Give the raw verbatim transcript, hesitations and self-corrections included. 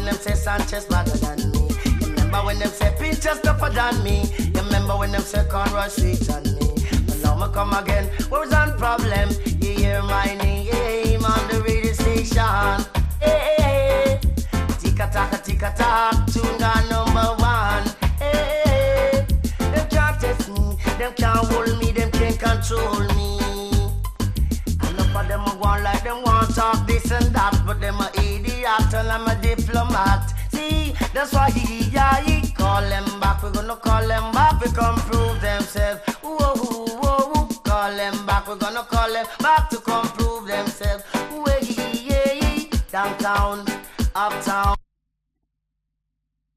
when them say Sanchez better than me. You remember when them say Pinterest tougher than me. You remember when them say Conroy sweet than me. But now me come again, where's on problem? You hear my name on the radio station. Hey, hey, hey. Tika-taka, tika-tak, tune down number one. Hey, hey, hey. Them can't test me, them can't hold me, them can't control me. Enough of them a go on like them want talk this and that, but them a idiot and I'm a diplomat. See, that's why he, yeah, he call them back. We're gonna call them back, we come prove themselves. Whoa, whoa, whoa, whoa. Call them back, we're gonna call them back to come prove themselves. Whoa, yeah, yeah, downtown, uptown.